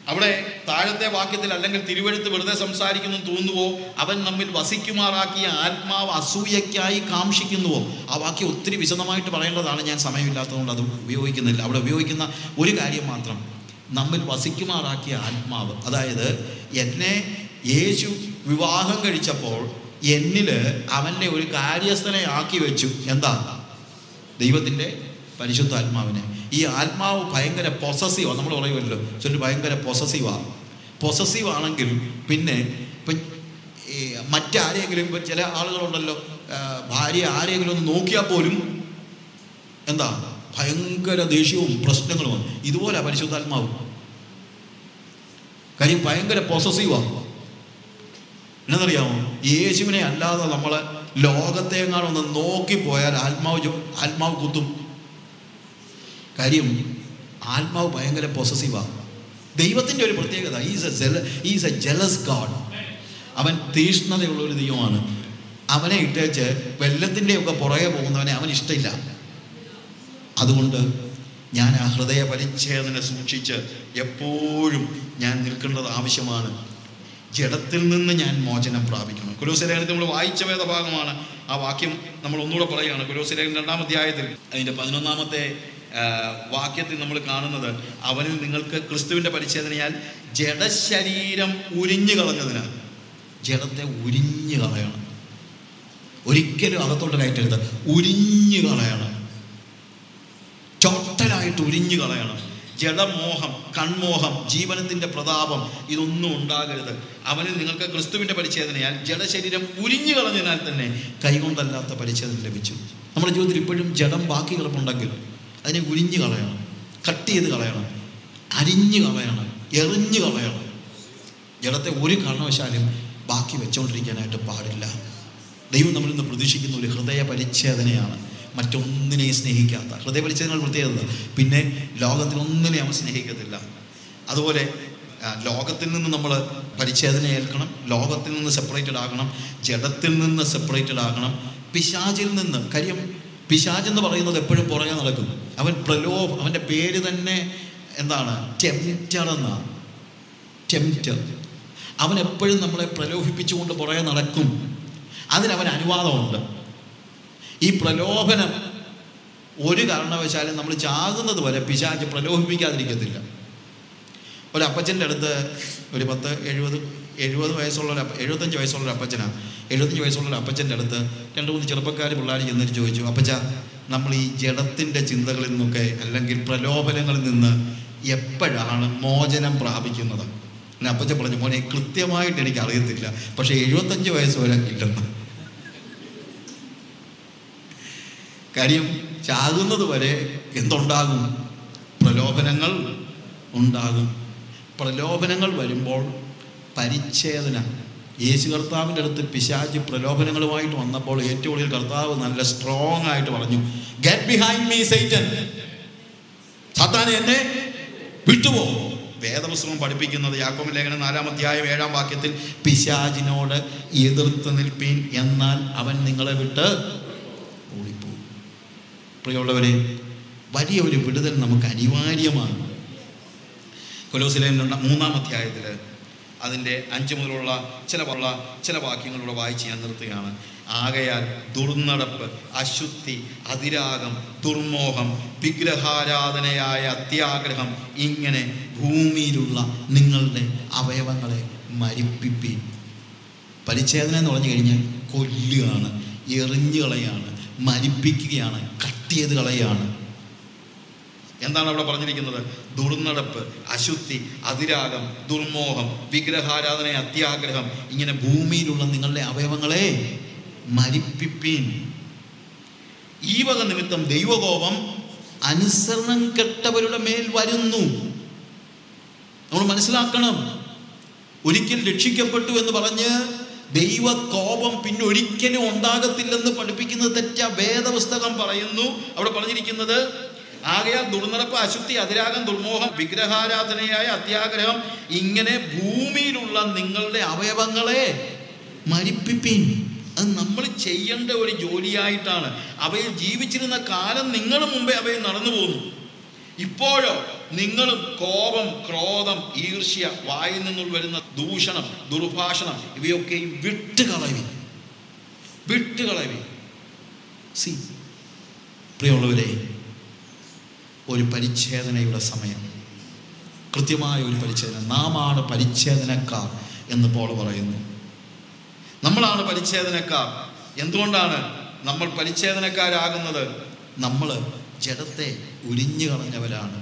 അവിടെ താഴത്തെ വാക്യത്തിൽ അല്ലെങ്കിൽ തിരുവെഴുത്ത് വെറുതെ സംസാരിക്കുന്നു തോന്നുവോ, അവൻ നമ്മിൽ വസിക്കുമാറാക്കിയ ആത്മാവ് അസൂയയ്ക്കായി കാംക്ഷിക്കുന്നുവോ. ആ വാക്യം ഒത്തിരി വിശദമായിട്ട് പറയേണ്ടതാണ്, ഞാൻ സമയമില്ലാത്തതുകൊണ്ട് അത് ഉപയോഗിക്കുന്നില്ല. അവിടെ ഉപയോഗിക്കുന്ന ഒരു കാര്യം മാത്രം, നമ്മിൽ വസിക്കുമാറാക്കിയ ആത്മാവ്. അതായത് എന്നെ യേശു വിവാഹം കഴിച്ചപ്പോൾ എന്നിൽ അവൻ്റെ ഒരു കാര്യസ്ഥനെ ആക്കി വെച്ചു. എന്താ? ദൈവത്തിൻ്റെ പരിശുദ്ധാത്മാവിനെ. ഈ ആത്മാവ് ഭയങ്കര പൊസസീവാണ്. നമ്മൾ പറയുമല്ലോ ചൊല്ലി ഭയങ്കര പൊസസീവാണ്. പൊസസീവ് ആണെങ്കിൽ പിന്നെ ഇപ്പം മറ്റാരെങ്കിലും, ഇപ്പം ചില ആളുകളുണ്ടല്ലോ, ഭാര്യ ആരെങ്കിലും ഒന്ന് നോക്കിയാൽ പോലും എന്താ ഭയങ്കര ദേഷ്യവും പ്രശ്നങ്ങളുമാണ്. ഇതുപോലെ പരിശുദ്ധാത്മാവ്. കാര്യം ഭയങ്കര പൊസസീവാണ്. എന്നറിയാമോ? യേശുവിനെ അല്ലാതെ നമ്മൾ ലോകത്തെങ്ങാനൊന്ന് നോക്കിപ്പോയാൽ ആത്മാവ് കുത്തും. കാര്യം ആത്മാവ് ഭയങ്കര പൊസസീവാണ്. ദൈവത്തിൻ്റെ ഒരു പ്രത്യേകത, ഈസ് എ ജലസ് ഗാഡ്. അവൻ തീഷ്ണതയുള്ളൊരു ദൈവമാണ്. അവനെ ഇട്ടേച്ച് വെള്ളത്തിൻ്റെയൊക്കെ പുറകെ പോകുന്നവനെ അവൻ ഇഷ്ടമില്ല. അതുകൊണ്ട് ഞാൻ ആ ഹൃദയ പരിച്ഛേദന സൂക്ഷിച്ച് എപ്പോഴും ഞാൻ നിൽക്കേണ്ടത് ആവശ്യമാണ്. ജഡത്തിൽ നിന്ന് ഞാൻ മോചനം പ്രാപിക്കണം. കൊലോസ്യ ലേഖനത്തിൽ നമ്മൾ വായിച്ച വേദഭാഗമാണ്. ആ വാക്യം നമ്മൾ ഒന്നുകൂടെ പറയുകയാണ്. കൊലോസ്യ ലേഖനം 2-ാം അധ്യായത്തിൽ അതിൻ്റെ 11-ാമത്തെ വാക്യത്തിൽ നമ്മൾ കാണുന്നത്, അവനിൽ നിങ്ങൾക്ക് ക്രിസ്തുവിൻ്റെ പരിച്ഛേദനയാൽ ജഡശരീരം ഉരിഞ്ഞു കളഞ്ഞതിനാൽ. ജഡത്തെ ഉരിഞ്ഞു കളയണം. ഒരിക്കലും അകത്തോട്ട് കയറ്റരുത്. ഉരിഞ്ഞു കളയണം. ടോട്ടലായിട്ട് ഉരിഞ്ഞു കളയണം. ജഡമോഹം, കൺമോഹം, ജീവനത്തിൻ്റെ പ്രതാപം, ഇതൊന്നും ഉണ്ടാകരുത്. അവനിൽ നിങ്ങൾക്ക് ക്രിസ്തുവിൻ്റെ പരിച്ഛേദനയാൽ ജഡശരീരം ഉരിഞ്ഞു കളഞ്ഞതിനാൽ തന്നെ കൈകൊണ്ടല്ലാത്ത പരിച്ഛേദന ലഭിച്ചു. നമ്മുടെ ജീവിതത്തിൽ ഇപ്പോഴും ജഡം ബാക്കി കിടപ്പുണ്ടെങ്കിൽ അതിനെ ഉരിഞ്ഞു കളയണം, കട്ട് ചെയ്ത് കളയണം, അരിഞ്ഞു കളയണം, എറിഞ്ഞു കളയണം. ജഡത്തെ ഒരു കാരണവശാലും ബാക്കി വെച്ചുകൊണ്ടിരിക്കാനായിട്ട് പാടില്ല. ദൈവം നമ്മളിൽ നിന്ന് പ്രതീക്ഷിക്കുന്ന ഒരു ഹൃദയ പരിച്ഛേദനയാണ്. മറ്റൊന്നിനെയും സ്നേഹിക്കാത്ത ഹൃദയ പരിച്ഛേദനകൾ പ്രത്യേകത. പിന്നെ ലോകത്തിനൊന്നിനെയും അവൻ സ്നേഹിക്കത്തില്ല. അതുപോലെ ലോകത്തിൽ നിന്ന് നമ്മൾ പരിച്ഛേദന ഏൽക്കണം. ലോകത്തിൽ നിന്ന് സെപ്പറേറ്റഡ് ആകണം. ജഡത്തിൽ നിന്ന് സെപ്പറേറ്റഡ് ആകണം. പിശാചിൽ നിന്ന്. കാര്യം പിശാചെന്ന് പറയുന്നത് എപ്പോഴും പുറകെ നടക്കും. അവൻ്റെ പേര് തന്നെ എന്താണ്? ടെംപ്റ്റർ എന്നാണ്. ടെംപ്റ്റർ. അവൻ എപ്പോഴും നമ്മളെ പ്രലോഭിപ്പിച്ചുകൊണ്ട് പുറകെ നടക്കും. അതിനവൻ അനുവാദമുണ്ട്. ഈ പ്രലോഭനം ഒരു കാരണവശാലും നമ്മൾ ചാകുന്നത് വരെ പിശാച് പ്രലോഭിപ്പിക്കാതിരിക്കത്തില്ല. ഒരു അപ്പച്ചൻ്റെ അടുത്ത് ഒരു 70 വയസ്സുള്ള 75 വയസ്സുള്ളൊരു അപ്പച്ചനാണ്. 75 വയസ്സുള്ളൊരു അപ്പച്ചൻ്റെ അടുത്ത് 2-3 ചെറുപ്പക്കാർ പിള്ളേർ ചെന്നിട്ട് ചോദിച്ചു, അപ്പച്ച, നമ്മൾ ഈ ജഡത്തിൻ്റെ ചിന്തകളിൽ നിന്നൊക്കെ അല്ലെങ്കിൽ പ്രലോഭനങ്ങളിൽ നിന്ന് എപ്പോഴാണ് മോചനം പ്രാപിക്കുന്നത്? പിന്നെ അപ്പച്ചൻ പറഞ്ഞു, മോനെ കൃത്യമായിട്ട് എനിക്ക് അറിയത്തില്ല, പക്ഷേ 75 വയസ്സ് വരെ ഇല്ലെന്ന്. കാര്യം ചാകുന്നത് വരെ എന്തുണ്ടാകും? പ്രലോഭനങ്ങൾ ഉണ്ടാകും. പ്രലോഭനങ്ങൾ വരുമ്പോൾ പരിച്ഛേദന. യേശു കർത്താവിൻ്റെ അടുത്ത് പിശാച് പ്രലോഭനങ്ങളുമായിട്ട് വന്നപ്പോൾ ഏറ്റവും കൂടുതൽ കർത്താവ് നല്ല സ്ട്രോങ് ആയിട്ട് പറഞ്ഞു, ഗെറ്റ് ബിഹൈൻഡ് മീ സൈറ്റൻ. സാത്താനെ, എന്നെ വിട്ടുപോ. വേദപുസ്തകം പഠിപ്പിക്കുന്നത് യാക്കോബ് ലേഖനം 4-ാം അധ്യായം 7-ാം വാക്യത്തിൽ, പിശാചിനോട് എതിർത്ത് നിൽപ്പീൻ, എന്നാൽ അവൻ നിങ്ങളെ വിട്ട് ഓടിപ്പോകും. പ്രിയമുള്ളവരെ, വലിയ ഒരു വിടുതൽ നമുക്ക് അനിവാര്യമാണ്. കൊലോസ്യ ലേഖനം 3-ാം അധ്യായത്തിൽ അതിൻ്റെ 5 മുതലുള്ള ചില വാക്യങ്ങളിലൂടെ വായിച്ച് ഞാൻ നിർത്തുകയാണ്. ആകയാൽ ദുർനടപ്പ്, അശുദ്ധി, അതിരാഗം, ദുർമോഹം, വിഗ്രഹാരാധനയായ അത്യാഗ്രഹം, ഇങ്ങനെ ഭൂമിയിലുള്ള നിങ്ങളുടെ അവയവങ്ങളെ മരിപ്പിപ്പീൻ. പരിച്ഛേദന എന്ന് പറഞ്ഞു കഴിഞ്ഞാൽ കൊല്ലുകയാണ്, എറിഞ്ഞു കളയാണ്, മരിപ്പിക്കുകയാണ്, കട്ട് ചെയ്ത് കളയാണ്. എന്താണ് അവിടെ പറഞ്ഞിരിക്കുന്നത്? ദുർനടപ്പ്, അശുദ്ധി, അതിരാഗം, ദുർമോഹം, വിഗ്രഹാരാധന, അത്യാഗ്രഹം, ഇങ്ങനെ ഭൂമിയിലുള്ള നിങ്ങളുടെ അവയവങ്ങളെ മരിപ്പിപ്പീൻ. ഈ വക നിമിത്തം ദൈവകോപം അനുസരണം കെട്ടവരുടെ മേൽ വരുന്നു. നമ്മൾ മനസ്സിലാക്കണം, ഒരിക്കൽ രക്ഷിക്കപ്പെട്ടു എന്ന് പറഞ്ഞ് ദൈവകോപം പിന്നെ ഒരിക്കലും ഉണ്ടാകത്തില്ലെന്ന് പഠിപ്പിക്കുന്നത് തെറ്റാ. വേദപുസ്തകം പറയുന്നു, അവിടെ പറഞ്ഞിരിക്കുന്നത്, ആകയാൽ ദുർനടപ്പ്, അശുദ്ധി, അതിരാഗം, ദുർമോഹം, വിഗ്രഹാരാധനയായ അത്യാഗ്രഹം, ഇങ്ങനെ ഭൂമിയിലുള്ള നിങ്ങളുടെ അവയവങ്ങളെ മരിപ്പിപ്പീൻ. അത് നമ്മൾ ചെയ്യേണ്ട ഒരു ജോലിയായിട്ടാണ്. അവയിൽ ജീവിച്ചിരുന്ന കാലം നിങ്ങൾ മുമ്പേ അവയിൽ നടന്നു പോകുന്നു. ഇപ്പോഴോ നിങ്ങളും കോപം, ക്രോധം, ഈർഷ്യ, വായിൽ നിന്നുള്ള വരുന്ന ദൂഷണം, ദുർഭാഷണം ഇവയൊക്കെയും വിട്ടുകളവി. സി പ്രിയമുള്ളവരെ, ഒരു പരിച്ഛേദനയുടെ സമയം, കൃത്യമായ ഒരു പരിച്ഛേദന. നാമാണ് പരിച്ഛേദനക്കാർ എന്ന് പോൾ പറയുന്നു. നമ്മളാണ് പരിച്ഛേദനക്കാർ. എന്തുകൊണ്ടാണ് നമ്മൾ പരിച്ഛേദനക്കാരാകുന്നത്? നമ്മൾ ജഡത്തെ ഉരിഞ്ഞു കളഞ്ഞവരാണ്.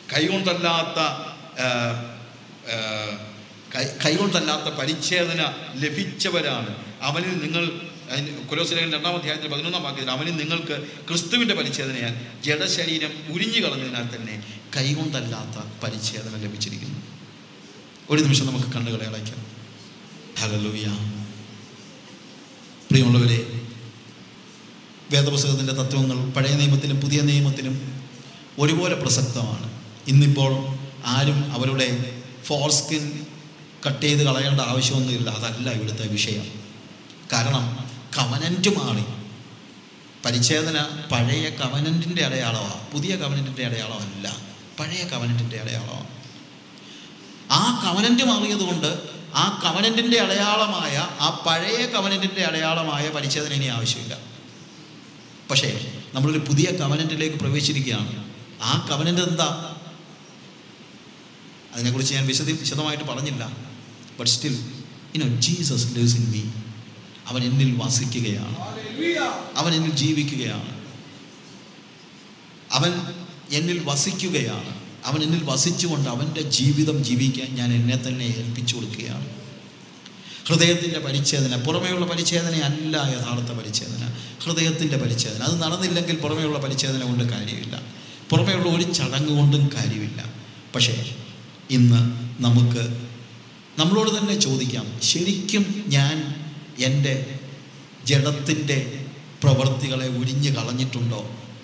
കൈകൊണ്ടല്ലാത്ത പരിച്ഛേദന ലഭിച്ചവരാണ്. അവനിൽ നിങ്ങൾ, കൊലോസ്യർ 2 അധ്യായത്തിൽ 11 വാക്യത്തിൽ, അവനിൽ നിങ്ങൾക്ക് ക്രിസ്തുവിൻ്റെ പരിച്ഛേദനയാൽ ജഡശരീരം ഉരിഞ്ഞു കളഞ്ഞതിനാൽ തന്നെ കൈകൊണ്ടല്ലാത്ത പരിച്ഛേദന ലഭിച്ചിരിക്കുന്നു. ഒരു നിമിഷം നമുക്ക് കണ്ണുകളെ അടയ്ക്കാം. ഹല്ലേലൂയ. പ്രിയമുള്ളവരെ, വേദപുസ്തകത്തിൻ്റെ തത്വങ്ങൾ പഴയ നിയമത്തിലും പുതിയ നിയമത്തിലും ഒരുപോലെ പ്രസക്തമാണ്. ഇന്നിപ്പോൾ ആരും അവരുടെ ഫോർസ്കിൻ കട്ട് ചെയ്ത് കളയേണ്ട ആവശ്യമൊന്നുമില്ല. അതല്ല ഇവിടുത്തെ വിഷയം. കാരണം കവനൻ്റ് മാറി. പരിച്ഛേദന പഴയ കവനൻറ്റിൻ്റെ അടയാളമാണ്, പുതിയ കവനൻറ്റിൻ്റെ അടയാളമല്ല. പഴയ കവനൻറ്റിൻ്റെ അടയാളമാണ്. ആ കവനൻ്റ് മാറിയത് കൊണ്ട് ആ കവനൻറ്റിൻ്റെ അടയാളമായ, ആ പഴയ കവനൻറ്റിൻ്റെ അടയാളമായ പരിച്ഛേദന ഇനി ആവശ്യമില്ല. പക്ഷേ നമ്മളൊരു പുതിയ കവനൻറ്റിലേക്ക് പ്രവേശിച്ചിരിക്കുകയാണ്. ആ കവനൻ്റ് എന്താ? അതിനെക്കുറിച്ച് ഞാൻ വിശദമായിട്ട് പറഞ്ഞില്ല. But still Jesus lives in me. അവൻ എന്നിൽ വസിക്കുകയാണ്, അവൻ എന്നിൽ ജീവിക്കുകയാണ്, അവൻ എന്നിൽ വസിക്കുകയാണ്. അവൻ എന്നിൽ വസിച്ചുകൊണ്ട് അവൻ്റെ ജീവിതം ജീവിക്കാൻ ഞാൻ എന്നെ തന്നെ ഏൽപ്പിച്ചു കൊടുക്കുകയാണ്. ഹൃദയത്തിൻ്റെ പരിച്ഛേദന, പുറമേയുള്ള പരിച്ഛേദനയല്ല യഥാർത്ഥ പരിച്ഛേദന. ഹൃദയത്തിൻ്റെ പരിച്ഛേദന. അത് നടന്നില്ലെങ്കിൽ പുറമേയുള്ള പരിച്ഛേദന കൊണ്ട് കാര്യമില്ല, പുറമേയുള്ള ഒരു ചടങ്ങ് കൊണ്ടും കാര്യമില്ല. പക്ഷേ ഇന്ന് നമുക്ക് നമ്മളോട് തന്നെ ചോദിക്കാം, ശരിക്കും ഞാൻ എൻ്റെ ജഡത്തിൻ്റെ പ്രവൃത്തികളെ ഉരിഞ്ഞു കളഞ്ഞിട്ടുണ്ടോ?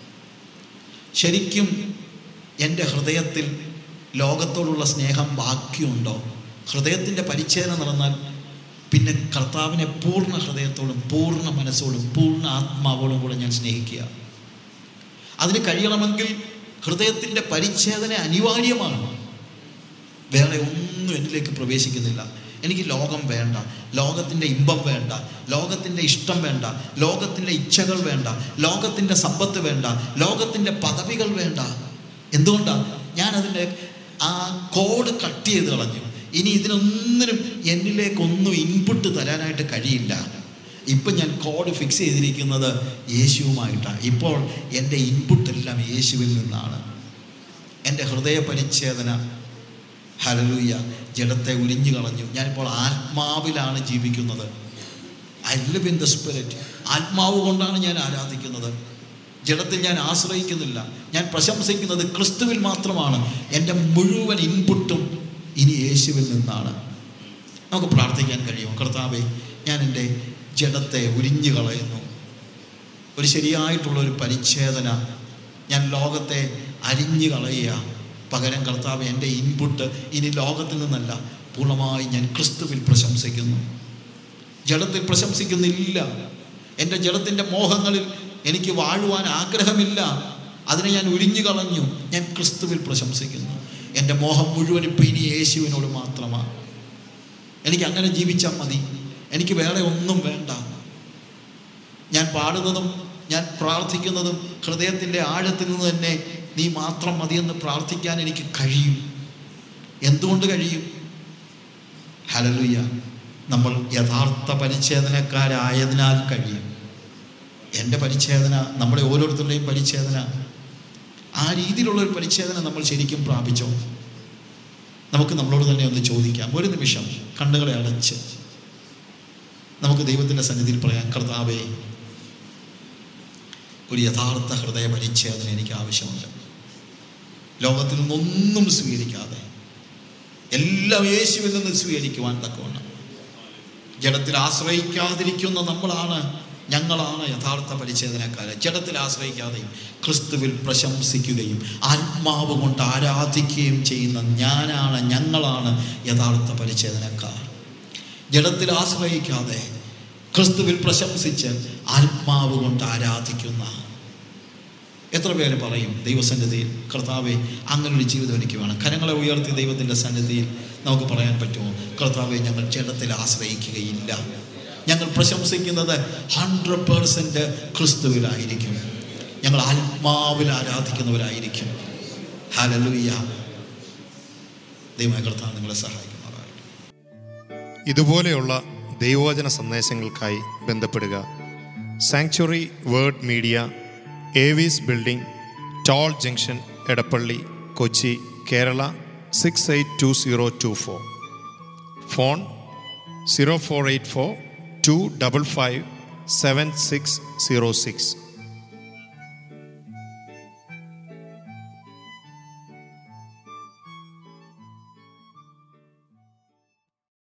ശരിക്കും എൻ്റെ ഹൃദയത്തിൽ ലോകത്തോടുള്ള സ്നേഹം ബാക്കിയുണ്ടോ? ഹൃദയത്തിൻ്റെ പരിച്ഛേദന നടന്നാൽ പിന്നെ കർത്താവിനെ പൂർണ്ണ ഹൃദയത്തോടും പൂർണ്ണ മനസ്സോടും പൂർണ്ണ ആത്മാവോടും കൂടെ ഞാൻ സ്നേഹിക്കുക. അതിന് കഴിയണമെങ്കിൽ ഹൃദയത്തിൻ്റെ പരിച്ഛേദന അനിവാര്യമാണ്. വേറെ ഒന്നും എന്നിലേക്ക് പ്രവേശിക്കുന്നില്ല. എനിക്ക് ലോകം വേണ്ട, ലോകത്തിൻ്റെ ഇമ്പം വേണ്ട, ലോകത്തിൻ്റെ ഇഷ്ടം വേണ്ട, ലോകത്തിൻ്റെ ഇച്ഛകൾ വേണ്ട, ലോകത്തിൻ്റെ സമ്പത്ത് വേണ്ട, ലോകത്തിൻ്റെ പദവികൾ വേണ്ട. എന്തുകൊണ്ടാണ്? ഞാനതിൻ്റെ ആ കോഡ് കട്ട് ചെയ്ത് കളഞ്ഞു. ഇനി ഇതിനൊന്നിനും എന്നിലേക്കൊന്നും ഇൻപുട്ട് തരാനായിട്ട് കഴിയില്ല. ഇപ്പം ഞാൻ കോഡ് ഫിക്സ് ചെയ്തിരിക്കുന്നത് യേശുവുമായിട്ടാണ്. ഇപ്പോൾ എൻ്റെ ഇൻപുട്ടെല്ലാം യേശുവിൽ നിന്നാണ്. എൻ്റെ ഹൃദയ പരിച്ഛേദന, ഹല്ലേലൂയ, ജഡത്തെ ഉരിഞ്ഞു കളഞ്ഞു. ഞാനിപ്പോൾ ആത്മാവിലാണ് ജീവിക്കുന്നത്. I live in the spirit. ആത്മാവ് കൊണ്ടാണ് ഞാൻ ആരാധിക്കുന്നത്. ജഡത്തിൽ ഞാൻ ആശ്രയിക്കുന്നില്ല. ഞാൻ പ്രശംസിക്കുന്നത് ക്രിസ്തുവിൽ മാത്രമാണ്. എൻ്റെ മുഴുവൻ ഇൻപുട്ടും ഇനി യേശുവിൽ നിന്നാണ്. നമുക്ക് പ്രാർത്ഥിക്കാൻ കഴിയുമോ? കർത്താവേ, ഞാൻ എൻ്റെ ജഡത്തെ ഉരിഞ്ഞു കളയുന്നു. ഒരു ശരിയായിട്ടുള്ളൊരു പരിച്ഛേദന. ഞാൻ ലോകത്തെ അരിഞ്ഞു കളയുക. പകരം കർത്താവേ, എൻ്റെ ഇൻപുട്ട് ഇനി ലോകത്തിൽ നിന്നല്ല, പൂർണ്ണമായി ഞാൻ ക്രിസ്തുവിൽ പ്രശംസിക്കുന്നു. ജഡത്തിൽ പ്രശംസിക്കുന്നില്ല. എൻ്റെ ജഡത്തിൻ്റെ മോഹങ്ങളിൽ എനിക്ക് വാഴുവാൻ ആഗ്രഹമില്ല. അതിനെ ഞാൻ ഉരിഞ്ഞു കളഞ്ഞു. ഞാൻ ക്രിസ്തുവിൽ പ്രശംസിക്കുന്നു. എൻ്റെ മോഹം മുഴുവൻ ഇപ്പം ഇനി യേശുവിനോട് മാത്രമാണ്. എനിക്ക് അങ്ങനെ ജീവിച്ചാൽ മതി. എനിക്ക് വേറെ ഒന്നും വേണ്ട. ഞാൻ പാടുന്നതും ഞാൻ പ്രാർത്ഥിക്കുന്നതും ഹൃദയത്തിൻ്റെ ആഴത്തിൽ നിന്ന് തന്നെ നീ മാത്രം മതിയെന്ന് പ്രാർത്ഥിക്കാൻ എനിക്ക് കഴിയും. എന്തുകൊണ്ട് കഴിയും? ഹല്ലേലൂയ. നമ്മൾ യഥാർത്ഥ പരിച്ഛേദനക്കാരായതിനാൽ കഴിയും. എൻ്റെ പരിച്ഛേദന, നമ്മുടെ ഓരോരുത്തരുടെയും പരിച്ഛേദന, ആ രീതിയിലുള്ളൊരു പരിച്ഛേദന നമ്മൾ ശരിക്കും പ്രാപിച്ചോ? നമുക്ക് നമ്മളോട് തന്നെ ഒന്ന് ചോദിക്കാം. ഒരു നിമിഷം കണ്ണുകളെ അടച്ച് നമുക്ക് ദൈവത്തിൻ്റെ സന്നിധിയിൽ പറയാം, കർത്താവേ, ഒരു യഥാർത്ഥ ഹൃദയ പരിച്ഛേദന എനിക്ക് ആവശ്യമുണ്ട്. ലോകത്തിൽ നിന്നൊന്നും സ്വീകരിക്കാതെ എല്ലാം യേശുവിൽ നിന്ന് സ്വീകരിക്കുവാൻ തക്കവണ്ണം ജഡത്തിൽ ആശ്രയിക്കാതിരിക്കുന്ന ഞങ്ങളാണ് യഥാർത്ഥ പരിച്ഛേദനക്കാരെ. ജഡത്തിൽ ആശ്രയിക്കാതെയും ക്രിസ്തുവിൽ പ്രശംസിക്കുകയും ആത്മാവ് കൊണ്ട് ആരാധിക്കുകയും ചെയ്യുന്ന ഞങ്ങളാണ് യഥാർത്ഥ പരിച്ഛേദനക്കാർ. ജഡത്തിൽ ആശ്രയിക്കാതെ ക്രിസ്തുവിൽ പ്രശംസിച്ച് ആത്മാവ് കൊണ്ട് ആരാധിക്കുന്ന എത്ര പേര് പറയും ദൈവസന്നിധിയിൽ, കർത്താവേ അങ്ങനൊരു ജീവിതം എനിക്ക് വേണം? കരങ്ങളെ ഉയർത്തി ദൈവത്തിൻ്റെ സന്നിധിയിൽ നമുക്ക് പറയാൻ പറ്റുമോ? കർത്താവേ, ഞങ്ങൾ ജഡത്തിൽ ആശ്രയിക്കുകയില്ല. ഞങ്ങൾ പ്രശംസിക്കുന്നത് 100% ക്രിസ്തുവിലായിരിക്കും. ഞങ്ങൾ ആത്മാവിൽ ആരാധിക്കുന്നവരായിരിക്കും. ഹല്ലേലൂയ. ദൈവമായ കർത്താവ് നിങ്ങളെ സഹായിക്കുമാറാകട്ടെ. ഇതുപോലെയുള്ള ദൈവവചന സന്ദേശങ്ങൾക്കായി ബന്ധപ്പെടുക. Sanctuary word media, Avees building, toll junction, Edappally, Kochi, Kerala 682024. Phone 0484 255 7606.